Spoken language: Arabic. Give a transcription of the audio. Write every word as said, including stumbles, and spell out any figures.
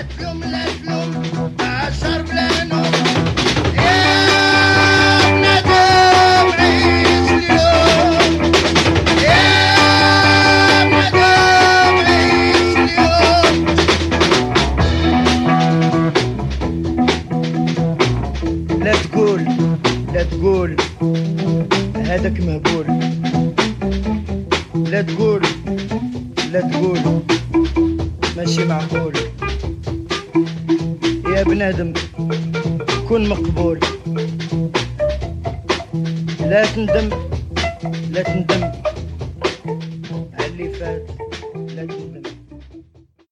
تلوم لا تلوم عشر بلا نوم يا بنادم عيش اليوم يا بنادم عيش اليوم. لا تقول لا تقول هذاك مهبول، لا تقول لا تقول ماشي معقول. يا بنادم كن مقبول، لا تندم لا تندم على اللي فات.